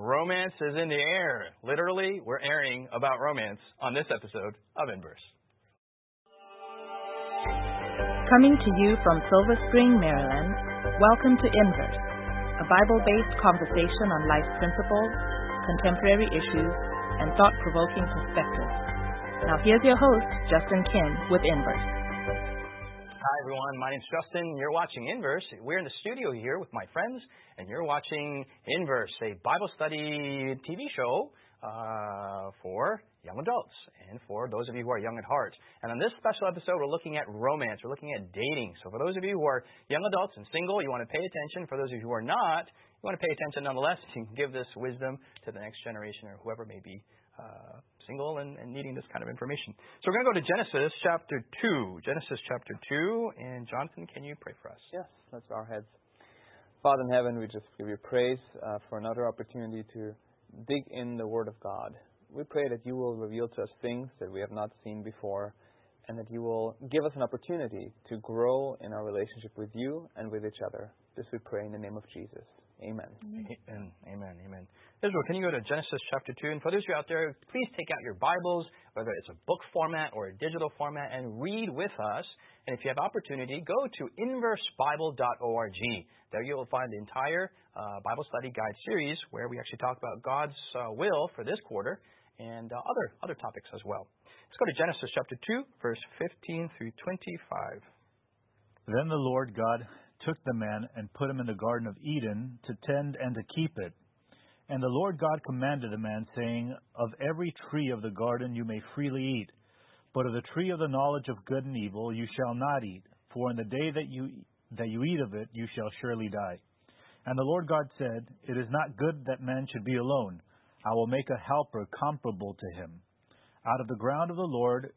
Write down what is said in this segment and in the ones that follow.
Romance is in the air. Literally, we're airing about romance on this episode of Inverse. Coming to you from Silver Spring, Maryland, welcome to Inverse, a Bible-based conversation on life's principles, contemporary issues, and thought-provoking perspectives. Now here's your host, Justin Kim, with Inverse. Hi everyone, my name's Justin. You're watching Inverse. We're in the studio here with my friends, and you're watching Inverse, a Bible study TV show for young adults and for those of you who are young at heart. And on this special episode, we're looking at romance. We're looking at dating. So for those of you who are young adults and single, you want to pay attention. For those of you who are not, you want to pay attention nonetheless. You can give this wisdom to the next generation or whoever may be single and needing this kind of information. So we're going to go to Genesis chapter 2. Genesis chapter 2. And Jonathan, can you pray for us? Yes, let's bow our heads. Father in heaven, we just give you praise for another opportunity to dig in the Word of God. We pray that you will reveal to us things that we have not seen before, and that you will give us an opportunity to grow in our relationship with you and with each other. This we pray in the name of Jesus. Amen. Amen. Amen. Amen. Israel, can you go to Genesis chapter 2? And for those of you out there, please take out your Bibles, whether it's a book format or a digital format, and read with us. And if you have opportunity, go to inversebible.org. There you will find the entire Bible study guide series where we actually talk about God's will for this quarter and other topics as well. Let's go to Genesis chapter 2, verse 15 through 25. Then the Lord God took the man and put him in the Garden of Eden to tend and to keep it. And the Lord God commanded the man, saying, Of every tree of the garden you may freely eat, but of the tree of the knowledge of good and evil you shall not eat, for in the day that you eat of it you shall surely die. And the Lord God said, It is not good that man should be alone. I will make a helper comparable to him. Out of the ground the Lord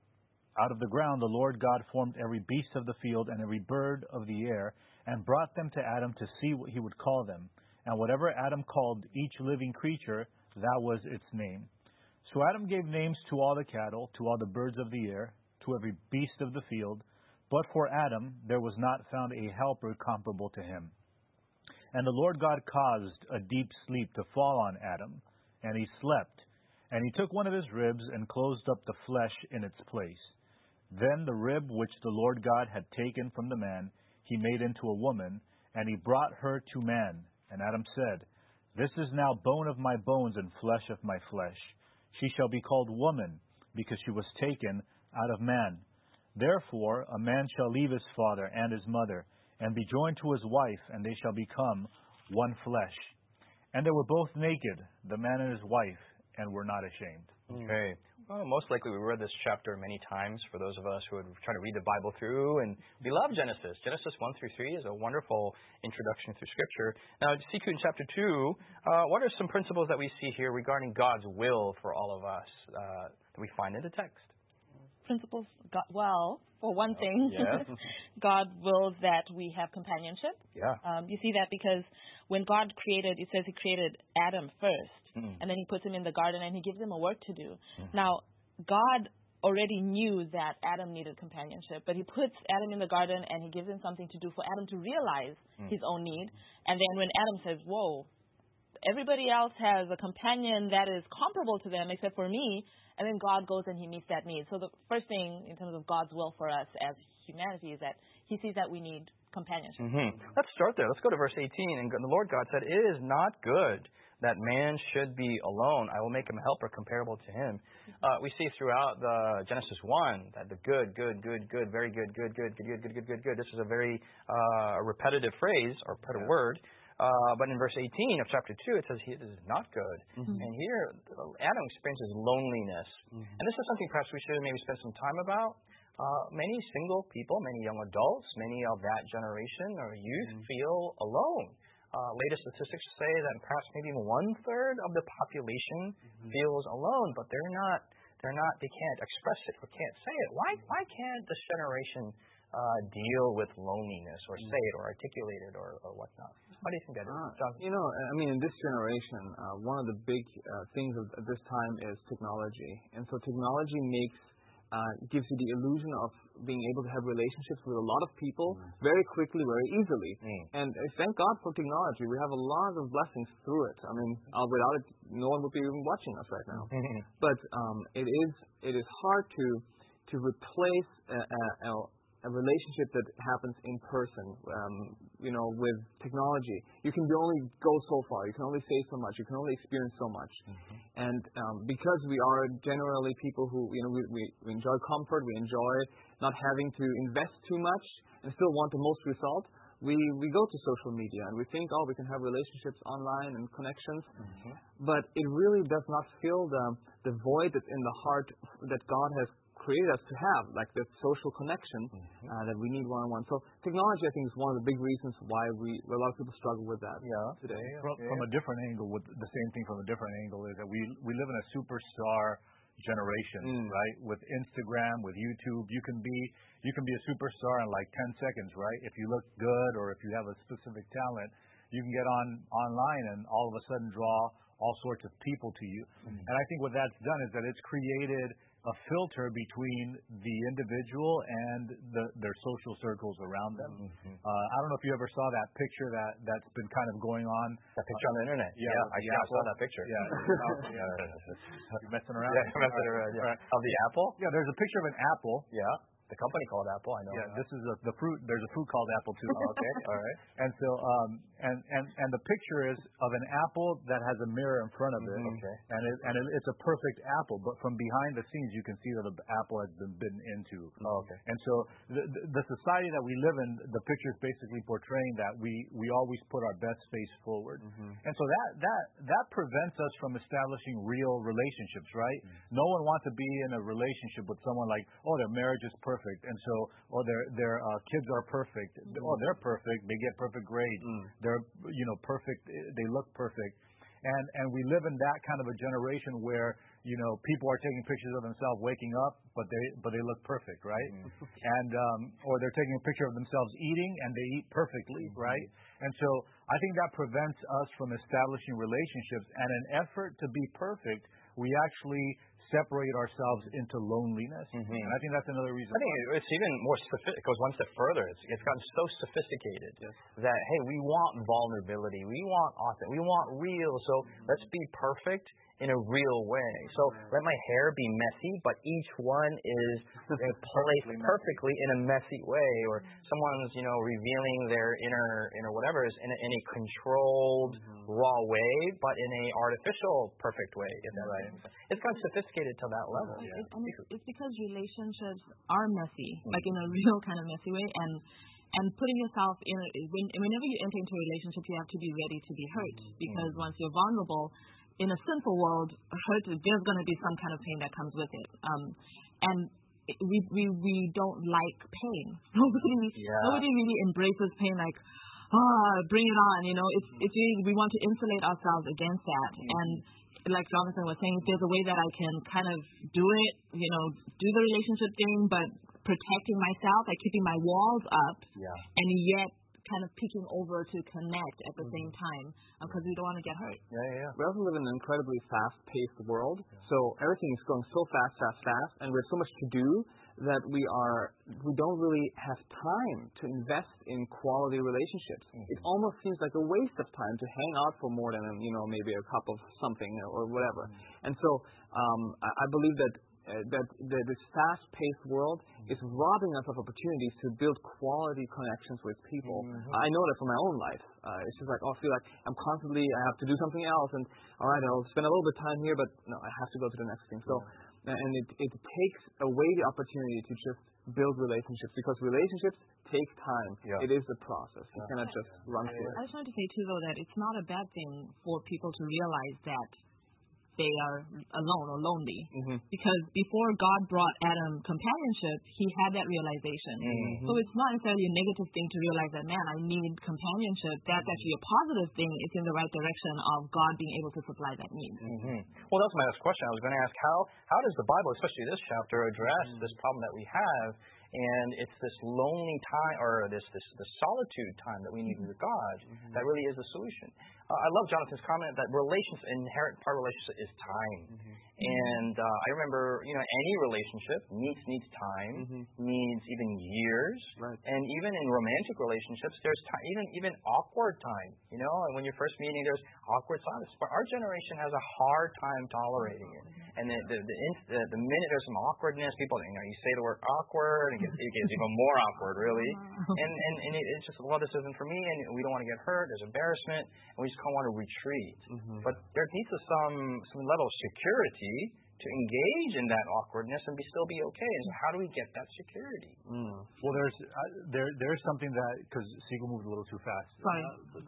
God formed every beast of the field and every bird of the air, and brought them to Adam to see what he would call them. And whatever Adam called each living creature, that was its name. So Adam gave names to all the cattle, to all the birds of the air, to every beast of the field. But for Adam there was not found a helper comparable to him. And the Lord God caused a deep sleep to fall on Adam, and he slept. And he took one of his ribs and closed up the flesh in its place. Then the rib which the Lord God had taken from the man, he made into a woman, and he brought her to man. And Adam said, This is now bone of my bones and flesh of my flesh. She shall be called woman, because she was taken out of man. Therefore a man shall leave his father and his mother, and be joined to his wife, and they shall become one flesh. And they were both naked, the man and his wife, and were not ashamed. Okay. Well, most likely we read this chapter many times for those of us who are trying to read the Bible through, and we love Genesis. Genesis 1 through 3 is a wonderful introduction through Scripture. Now, in chapter 2, what are some principles that we see here regarding God's will for all of us that we find in the text? Principles, well, for one thing, yes. God wills that we have companionship. Yeah. You see that because when God created, it says he created Adam first, and then he puts him in the garden and he gives him a work to do. Now, God already knew that Adam needed companionship, but he puts Adam in the garden and he gives him something to do for Adam to realize his own need. And then when Adam says, whoa, everybody else has a companion that is comparable to them except for me, and then God goes and he meets that need. So the first thing in terms of God's will for us as humanity is that he sees that we need companionship. Let's start there. Let's go to verse 18. And the Lord God said, It is not good that man should be alone. I will make him a helper comparable to him. We see throughout the Genesis 1 that the good, very good, good. This is a very repetitive phrase or repetitive word. But in verse 18 of chapter 2, it says it is not good. And here, Adam experiences loneliness. And this is something perhaps we should maybe spend some time about. Many single people, many young adults, many of that generation or youth feel alone. Latest statistics say that perhaps maybe 1/3 of the population feels alone, but they can't express it or can't say it. Why can't this generation deal with loneliness or say it or articulate it or whatnot? What do you think that is, Jonathan? In this generation, one of the big things at this time is technology. And so technology makes gives you the illusion of being able to have relationships with a lot of people very quickly, very easily. And thank God for technology. We have a lot of blessings through it. I mean, without it, no one would be even watching us right now. But it is hard to replace a relationship that happens in person, with technology. You can only go so far. You can only say so much. You can only experience so much. And because we are generally people who, we enjoy comfort, we enjoy not having to invest too much and still want the most result, we go to social media and we think, we can have relationships online and connections. But it really does not fill the void that's in the heart that God has created us to have, like the social connection that we need one-on-one. So technology, I think, is one of the big reasons why a lot of people struggle with that today. From a different angle, with the same thing from a different angle, is that we live in a superstar generation, right? With Instagram, with YouTube, you can be a superstar in like 10 seconds, right? If you look good or if you have a specific talent, you can get online and all of a sudden draw all sorts of people to you. And I think what that's done is that it's created a filter between the individual and their social circles around them. I don't know if you ever saw that picture that's been kind of going on. That picture on the internet. Yeah, I saw that picture. Yeah. You messing around? Yeah, messing around. Yeah. Right. Of the apple? Yeah, there's a picture of an apple. Yeah. The company called Apple, I know. Yeah, this is the fruit. There's a fruit called apple too. Okay, all right. And so, and the picture is of an apple that has a mirror in front of it. Okay. And it's a perfect apple, but from behind the scenes, you can see that the apple has been bitten into. Okay. And so, the society that we live in, the picture is basically portraying that we always put our best face forward. And so that prevents us from establishing real relationships, right? No one wants to be in a relationship with someone like, their marriage is perfect. And so, their kids are perfect. They're perfect. They get perfect grades. They're, perfect. They look perfect. And we live in that kind of a generation where, people are taking pictures of themselves waking up, but they look perfect, right? And, or they're taking a picture of themselves eating and they eat perfectly, right? And so I think that prevents us from establishing relationships. And an effort to be perfect, we actually separate ourselves into loneliness. And I think that's another reason. I think it's even more it goes one step further. It's gotten so sophisticated that, hey, we want vulnerability. We want authentic. We want real. So let's be perfect in a real way. So let my hair be messy, but each one is placed perfectly in a messy way, or someone's, revealing their inner whatever is in a controlled, raw way, but in a artificial, perfect way. Is that right? It's gotten sophisticated to that level. It's because relationships are messy, like in a real kind of messy way, and putting yourself in whenever you enter into a relationship, you have to be ready to be hurt, because once you're vulnerable, in a sinful world, hurt, there's going to be some kind of pain that comes with it. And we don't like pain. Nobody really embraces pain like, bring it on. It's really, we want to insulate ourselves against that. And like Jonathan was saying, if there's a way that I can kind of do it, do the relationship thing, but protecting myself, like keeping my walls up, and yet kind of peeking over to connect at the same time, because we don't want to get hurt. We also live in an incredibly fast-paced world, so everything is going so fast, and we have so much to do that we don't really have time to invest in quality relationships. It almost seems like a waste of time to hang out for more than maybe a cup of something or whatever. And so I believe that this fast-paced world is robbing us of opportunities to build quality connections with people. I know that from my own life. It's just like, I feel like I have to do something else, and all right, I'll spend a little bit of time here, but no, I have to go to the next thing. So, and it takes away the opportunity to just build relationships, because relationships take time. It is a process. You cannot just run through it. I just wanted to say too, though, that it's not a bad thing for people to realize that they are alone or lonely. Because before God brought Adam companionship, he had that realization. So it's not necessarily a negative thing to realize that, man, I need companionship. That's actually a positive thing. It's in the right direction of God being able to supply that need. Well, that's my next question. I was going to ask, how does the Bible, especially this chapter, address this problem that we have? And it's this lonely time, or this solitude time that we need with God, that really is the solution. I love Jonathan's comment that inherent part of relationship is time. And I remember, any relationship needs time, needs even years, and even in romantic relationships, there's even awkward time. And when you're first meeting, there's awkward silence. But our generation has a hard time tolerating it. And the minute there's some awkwardness, people, you say the word awkward, and it gets even more awkward, really. And it's just, well, this isn't for me, and we don't want to get hurt. There's embarrassment, and we just kind of want to retreat. But there needs to some level of security to engage in that awkwardness and still be okay. And so how do we get that security? Well, there's something that, because Siegel moved a little too fast. Sorry.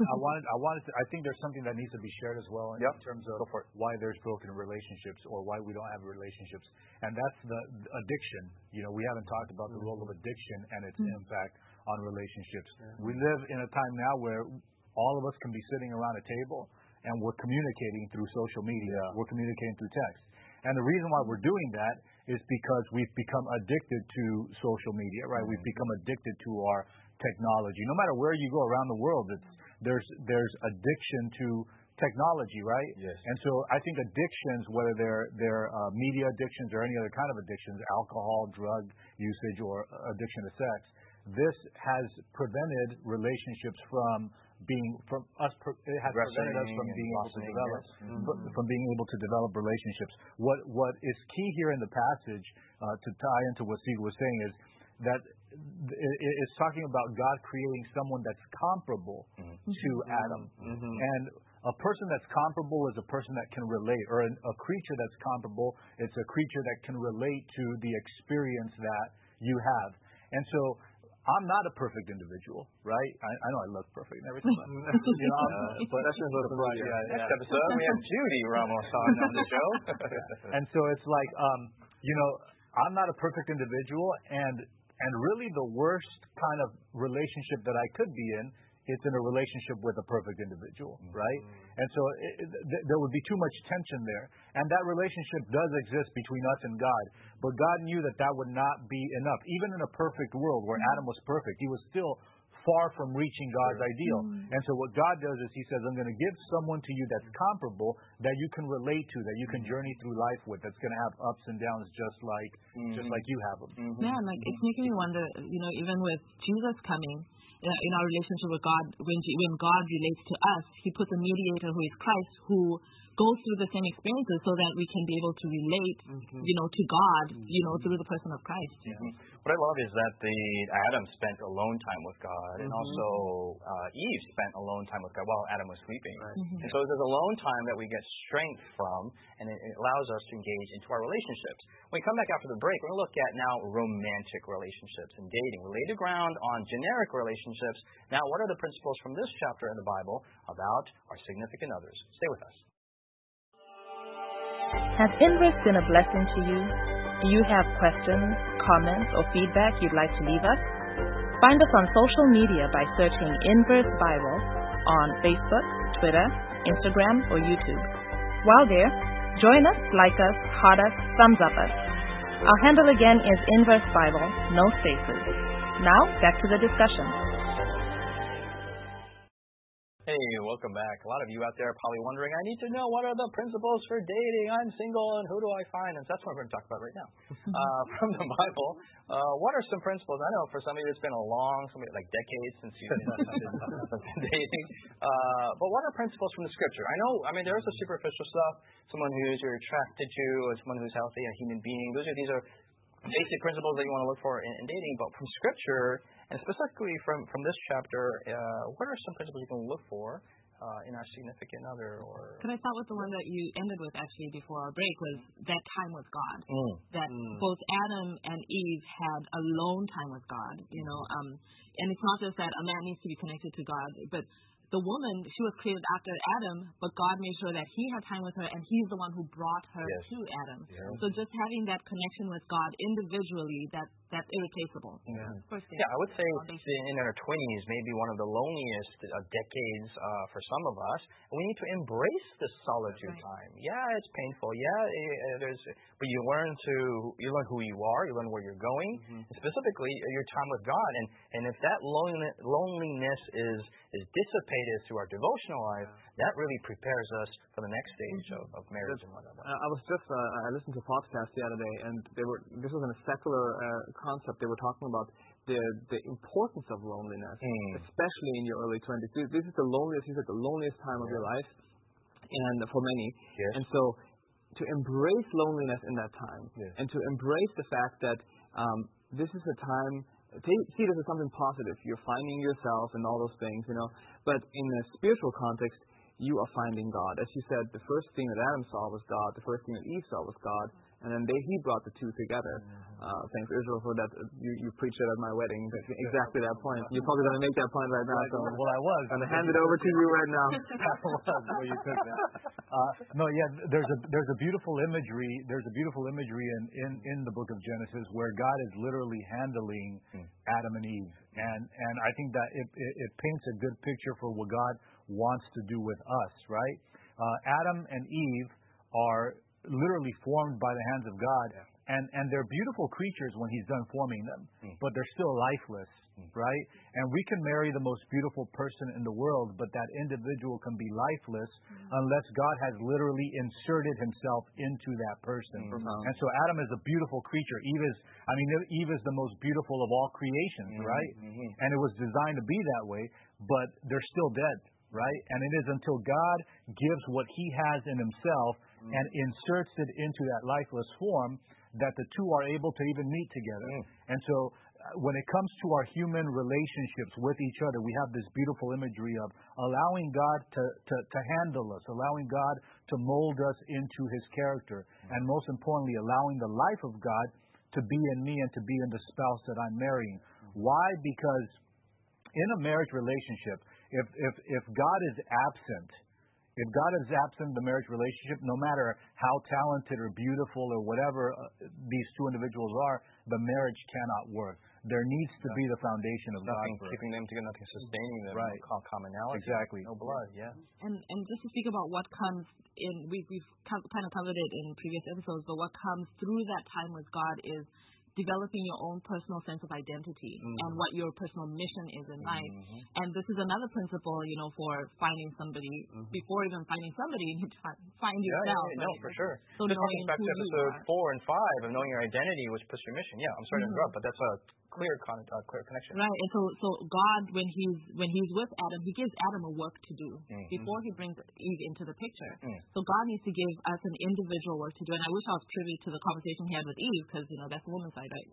I think there's something that needs to be shared as well in terms of why there's broken relationships or why we don't have relationships, and that's the addiction. We haven't talked about the role of addiction and its impact on relationships. We live in a time now where all of us can be sitting around a table and we're communicating through social media. We're communicating through text. And the reason why we're doing that is because we've become addicted to social media, right? We've become addicted to our technology. No matter where you go around the world, there's addiction to technology, right? Yes. And so I think addictions, whether they're media addictions or any other kind of addictions, alcohol, drug usage, or addiction to sex, this has prevented relationships from being it has prevented us from being able to develop from being able to develop relationships. What is key here in the passage to tie into what Siegel was saying is that it's talking about God creating someone that's comparable to Adam, and a person that's comparable is a person that can relate, or a creature that's comparable. It's a creature that can relate to the experience that you have, and so. I'm not a perfect individual, right? I know I look perfect and everything, but that's just what next episode we have Judy Ramos on the show, and so it's like, I'm not a perfect individual, and really the worst kind of relationship that I could be in. It's in a relationship with a perfect individual, right? And so there would be too much tension there. And that relationship does exist between us and God. But God knew that would not be enough. Even in a perfect world where Adam was perfect, he was still far from reaching God's ideal. And so what God does is he says, I'm going to give someone to you that's comparable, that you can relate to, that you can journey through life with, that's going to have ups and downs just like you have them. Yeah, it's making me wonder, even with Jesus coming, in our relationship with God, when God relates to us, he puts a mediator who is Christ, who goes through the same experiences so that we can be able to relate, to God, through the person of Christ. What I love is that Adam spent alone time with God, and also Eve spent alone time with God while Adam was sleeping. And so there's alone time that we get strength from, and it allows us to engage into our relationships. When we come back after the break, we're going to look at now romantic relationships and dating. We laid the ground on generic relationships. Now, what are the principles from this chapter in the Bible about our significant others? Stay with us. Has Inverse been a blessing to you? Do you have questions, comments, or feedback you'd like to leave us? Find us on social media by searching Inverse Bible on Facebook, Twitter, Instagram, or YouTube. While there, join us, like us, heart us, thumbs up us. Our handle again is Inverse Bible, no spaces. Now, back to the discussion. Hey, welcome back. A lot of you out there are probably wondering, I need to know what are the principles for dating. I'm single, and who do I find? And that's what we're going to talk about right now. From the Bible, what are some principles? I know for some of you it's been like decades since you've been dating. But what are principles from the Scripture? I mean, there's the superficial stuff. Someone who you're attracted to, or someone who's healthy, a human being. These are basic principles that you want to look for in dating. But from Scripture, and specifically from this chapter, what are some principles you can look for in our significant other? Or Can I start with the one that you ended with actually before our break, was that time with God. That both Adam and Eve had alone time with God, and it's not just that a man needs to be connected to God, but the woman, she was created after Adam, but God made sure that he had time with her, and he's the one who brought her to Adam. So just having that connection with God individually, that's irreplaceable. I would say in our 20s, maybe one of the loneliest decades for some of us. We need to embrace this solitude time. Yeah, it's painful. Yeah, but you learn who you are. You learn where you're going. And specifically, your time with God. And if that loneliness is dissipated through our devotional life, that really prepares us for the next stage of marriage and whatnot. I listened to a podcast the other day, and this was in a secular concept. They were talking about the importance of loneliness, especially in your early 20s. This is the loneliest time of your life, and for many. Yes. And so, to embrace loneliness in that time, and to embrace the fact that this is a time, see this as something positive. You're finding yourself and all those things, But in a spiritual context, you are finding God. As you said, the first thing that Adam saw was God. The first thing that Eve saw was God. And then he brought the two together. Thanks, Israel, for that. You preached it at my wedding. Exactly that point. You're probably going to make that point right now. So well, I was. I'm going to hand it over to you right now. That was where you took that. There's a beautiful imagery. There's a beautiful imagery in the book of Genesis where God is literally handling Adam and Eve, and I think that it paints a good picture for what God wants to do with us. Right? Adam and Eve are literally formed by the hands of God, and they're beautiful creatures when He's done forming them, but they're still lifeless, right? And we can marry the most beautiful person in the world, but that individual can be lifeless unless God has literally inserted Himself into that person. And so Adam is a beautiful creature. Eve is the most beautiful of all creations, right? And it was designed to be that way, but they're still dead, right? And it is until God gives what He has in Himself and inserts it into that lifeless form that the two are able to even meet together. And so when it comes to our human relationships with each other, we have this beautiful imagery of allowing God to handle us, allowing God to mold us into His character, and most importantly, allowing the life of God to be in me and to be in the spouse that I'm marrying. Why? Because in a marriage relationship, if God is absent, if God is absent in the marriage relationship, no matter how talented or beautiful or whatever these two individuals are, the marriage cannot work. There needs to be the foundation of nothing God keeping them together, nothing sustaining them. Right. Commonality. Exactly. No blood. Yeah. And just to speak about what comes in, we've kind of covered it in previous episodes, but what comes through that time with God is developing your own personal sense of identity and what your personal mission is in life. And this is another principle, for finding somebody. Before even finding somebody, you need to find yourself. No, for sure. So this comes back to episode 4 and 5 of knowing your identity, which puts your mission. Yeah, I'm sorry to interrupt, but that's a clear connection. Right, and so God, when he's with Adam, He gives Adam a work to do before He brings Eve into the picture. So God needs to give us an individual work to do. And I wish I was privy to the conversation He had with Eve, because that's the woman's side, right?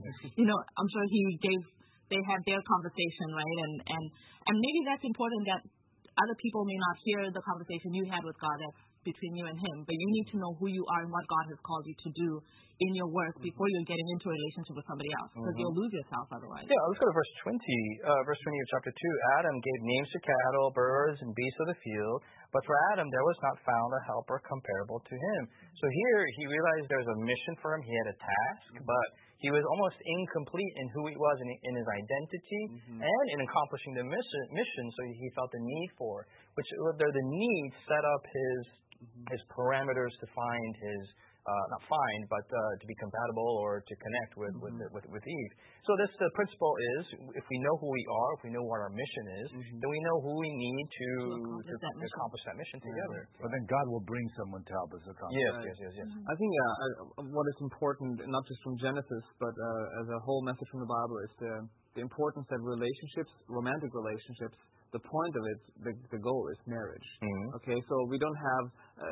I'm sure they had their conversation, right? And maybe that's important, that other people may not hear the conversation you had with God that's between you and Him, but you need to know who you are and what God has called you to do in your work before you're getting into a relationship with somebody else, because you'll lose yourself otherwise. Yeah, let's go to verse 20. Verse 20 of chapter 2. Adam gave names to cattle, birds, and beasts of the field, but for Adam there was not found a helper comparable to him. So here he realized there was a mission for him. He had a task, but he was almost incomplete in who he was in his identity and in accomplishing the mission, so he felt the need for, which the need set up his parameters to find his, to be compatible or to connect with Eve. So the principle is, if we know who we are, if we know what our mission is, then we know who we need to accomplish that mission together. But then God will bring someone to help us accomplish. Yes. I think what is important, not just from Genesis, but as a whole message from the Bible, is the importance that relationships, romantic relationships, the point of it, the goal is marriage. Okay, so we don't have,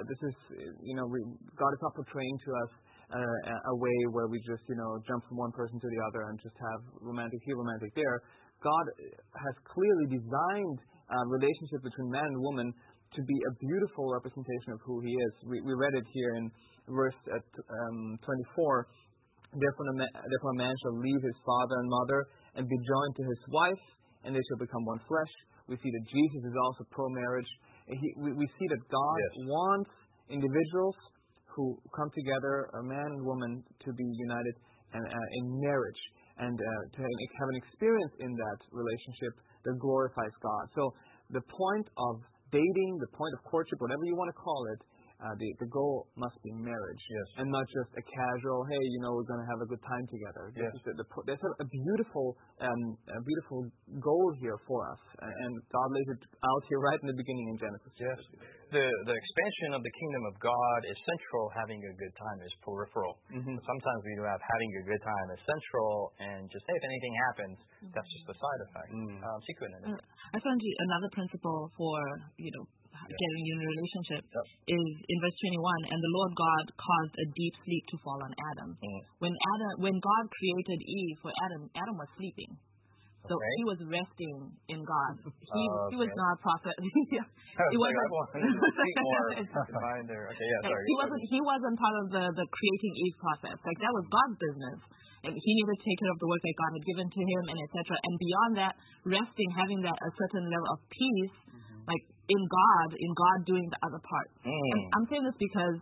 God is not portraying to us a way where we just, jump from one person to the other and just have romantic here, romantic there. God has clearly designed relationship between man and woman to be a beautiful representation of who He is. We read it here in verse 24. Therefore a man shall leave his father and mother and be joined to his wife, and they shall become one flesh. We see that Jesus is also pro-marriage. We see that God wants individuals who come together, a man and woman, to be united in marriage and to have an experience in that relationship that glorifies God. So the point of dating, the point of courtship, whatever you want to call it, the goal must be marriage, and not just a casual, hey, we're going to have a good time together. There's a beautiful goal here for us, and God lays it out here right in the beginning in Genesis. Yes. The expansion of the kingdom of God is central. Having a good time is peripheral. Sometimes we do have having a good time is central, and just, hey, if anything happens, that's just a side effect. I found another principle for, getting you in a relationship is in verse 21, and the Lord God caused a deep sleep to fall on Adam. When God created Eve for Adam was sleeping. So he was resting in God. He was not a prophet. He wasn't part of the creating Eve process. Like, that was God's business. And he needed to take care of the work that God had given to him, and etc. And beyond that, resting, having that a certain level of peace, like in God doing the other part. And I'm saying this because,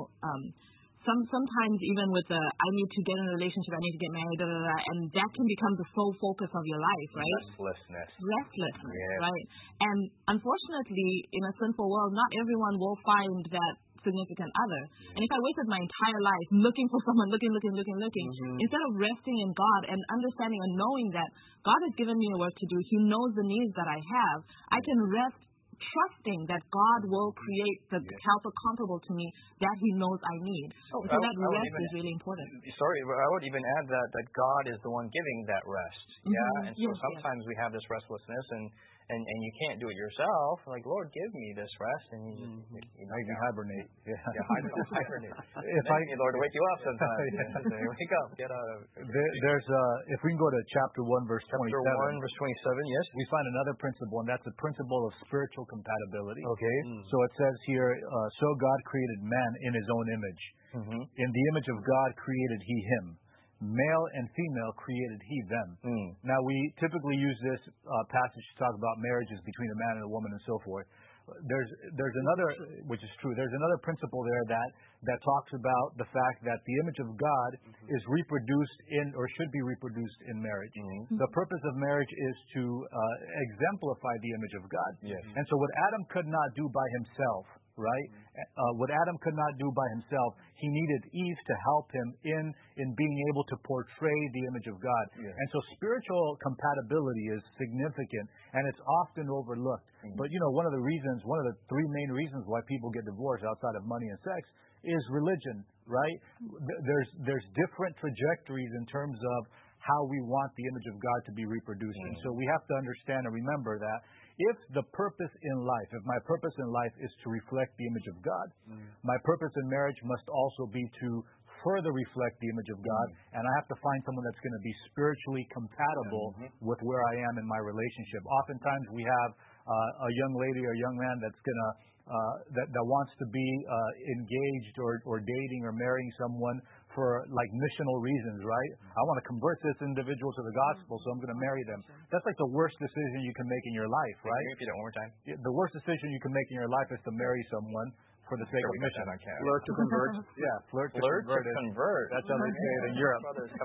sometimes even with I need to get in a relationship, I need to get married, and that can become the sole focus of your life, right? Restlessness, right? And unfortunately, in a sinful world, not everyone will find that significant other. And if I wasted my entire life looking for someone, looking, instead of resting in God and understanding and knowing that God has given me a work to do, He knows the needs that I have, I can rest trusting that God will create the helper comparable to me that He knows I need. So that rest is really important. Sorry, I would even add that God is the one giving that rest. And so sometimes we have this restlessness, and you can't do it yourself. Like, Lord, give me this rest, and you hibernate. Hibernate. Lord, wake you up sometimes. Wake up, get out of it. There's if we can go to chapter 1, verse 27. Chapter 1, verse 27. Yes. We find another principle, and that's the principle of spiritual compatibility. Okay. So it says here, so God created man in His own image. In the image of God created He him. Male and female created He them. Now, we typically use this passage to talk about marriages between a man and a woman and so forth. There's another, which is true, there's another principle there that talks about the fact that the image of God is reproduced in, or should be reproduced in marriage. The purpose of marriage is to exemplify the image of God. And so what Adam could not do by himself, right? What Adam could not do by himself, he needed Eve to help him in being able to portray the image of God. And so spiritual compatibility is significant, and it's often overlooked. But one of the three main reasons why people get divorced outside of money and sex is religion, right? There's different trajectories in terms of how we want the image of God to be reproduced. And so we have to understand and remember that if the purpose in life, if my purpose in life is to reflect the image of God, my purpose in marriage must also be to further reflect the image of God, and I have to find someone that's going to be spiritually compatible with where I am in my relationship. Oftentimes we have a young lady or young man that's going to that wants to be engaged or dating or marrying someone for like missional reasons, right? I want to convert this individual to the gospel, so I'm going to marry them. That's like the worst decision you can make in your life, right? Can you repeat it one more time? The worst decision you can make in your life is to marry someone for the sake of mission. Flirt to convert. Flirt to convert. That's how they say it in Europe.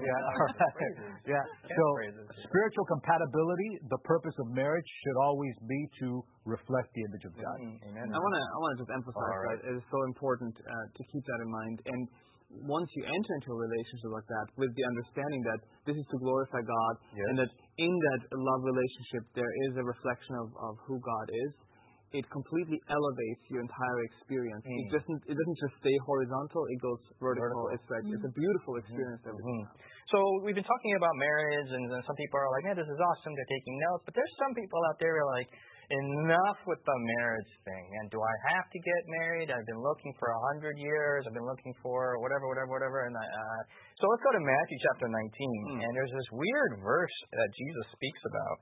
So spiritual compatibility, the purpose of marriage should always be to reflect the image of God. Amen. I want to just emphasize that it is so important to keep that in mind. And once you enter into a relationship like that, with the understanding that this is to glorify God, and that in that love relationship there is a reflection of who God is, it completely elevates your entire experience. It doesn't just stay horizontal; it goes vertical. It's a beautiful experience. So we've been talking about marriage, and some people are like, "Yeah, this is awesome. They're taking notes." But there's some people out there who are like, enough with the marriage thing. And do I have to get married? I've been looking for 100 years. I've been looking for whatever. And so let's go to Matthew chapter 19. And there's this weird verse that Jesus speaks about.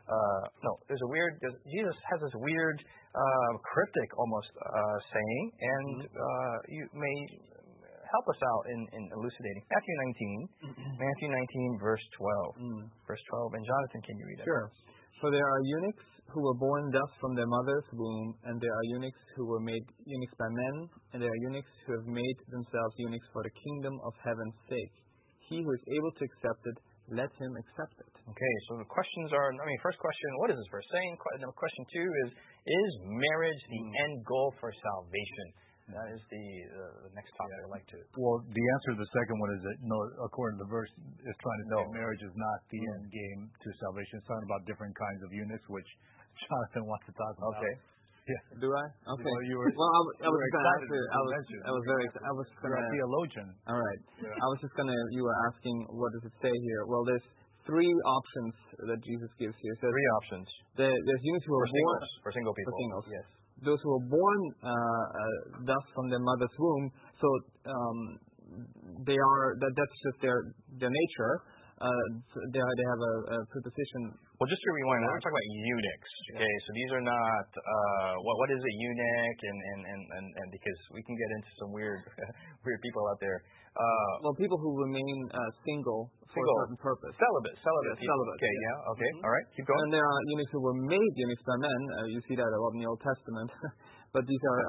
Jesus has this weird, cryptic almost saying, and you may help us out in elucidating. Matthew 19, verse 12. Verse 12. And Jonathan, can you read it? Sure. For there are eunuchs who were born thus from their mother's womb, and there are eunuchs who were made eunuchs by men, and there are eunuchs who have made themselves eunuchs for the kingdom of heaven's sake. He who is able to accept it, let him accept it. Okay, so the questions are, first question, what is this verse saying? Question two is marriage the end goal for salvation? That is the next topic I'd like to. Well, the answer to the second one is that no, according to the verse, is trying to say marriage is not the end game to salvation. It's talking about different kinds of eunuchs, which Jonathan wants to talk about. Okay. Yeah. Do I? Okay. Well, I was excited. I was very excited. You're a theologian. All right. Yeah. I was just gonna. You were asking, what does it say here? Well, there's 3 options that Jesus gives here. So 3 options. There's eunuchs who are born for single people. For singles. Yes. Those who are born thus from their mother's womb. So they are. That's just their nature. They have a preposition. Well, just to rewind, we're talking about eunuchs. Okay, so these are not what is a eunuch, and because we can get into some weird people out there. Well, people who remain single for a certain purpose. Celibate. Yeah, celibate. Okay, yeah. Okay, all right, keep going. And there are eunuchs who were made eunuchs by men. You see that a lot in the Old Testament. But these are.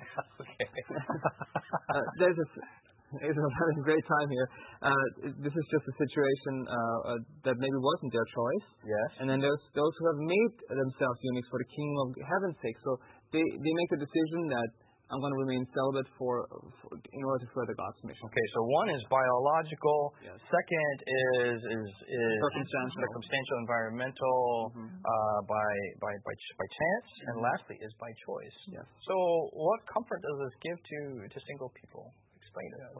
It's having a great time here. This is just a situation that maybe wasn't their choice. Yes. And then there's those who have made themselves eunuchs for the kingdom of heaven's sake. So they make a decision that I'm going to remain celibate in order to further God's mission. Okay, so one is biological. Yes. Second is circumstantial, environmental, by chance, and lastly is by choice. Yes. So what comfort does this give to single people? Explain it.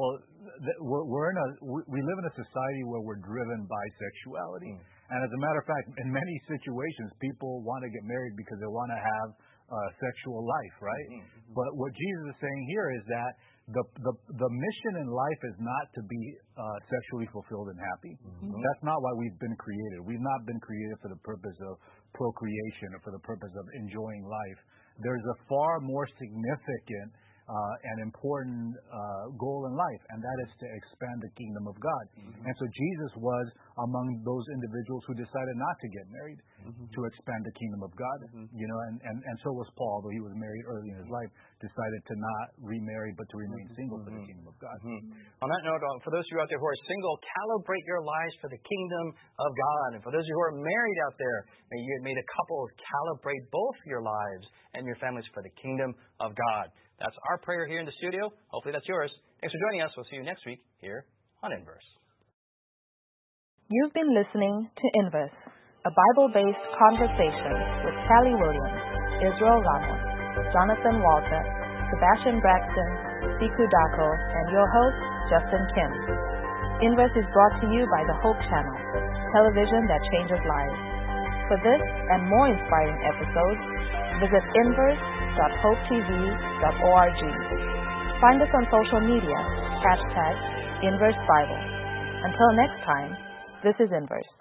We live in a society where we're driven by sexuality, and as a matter of fact, in many situations, people want to get married because they want to have sexual life, right? But what Jesus is saying here is that the mission in life is not to be sexually fulfilled and happy. That's not why we've been created. We've not been created for the purpose of procreation or for the purpose of enjoying life. There's a far more significant an important goal in life, and that is to expand the kingdom of God. And so Jesus was among those individuals who decided not to get married to expand the kingdom of God. You know, and so was Paul, though he was married early in his life, decided to not remarry but to remain single for the kingdom of God. On that note, for those of you out there who are single, calibrate your lives for the kingdom of God. And for those of you who are married out there, may the couples calibrate both your lives and your families for the kingdom of God. That's our prayer here in the studio. Hopefully that's yours. Thanks for joining us. We'll see you next week here on Inverse. You've been listening to Inverse, a Bible-based conversation with Callie Williams, Israel Ramos, Jonathan Walter, Sebastian Braxton, Siku Dako, and your host, Justin Kim. Inverse is brought to you by the Hope Channel, television that changes lives. For this and more inspiring episodes, visit inverse.hopetv.org. Find us on social media, #InverseBible. Until next time, this is Inverse.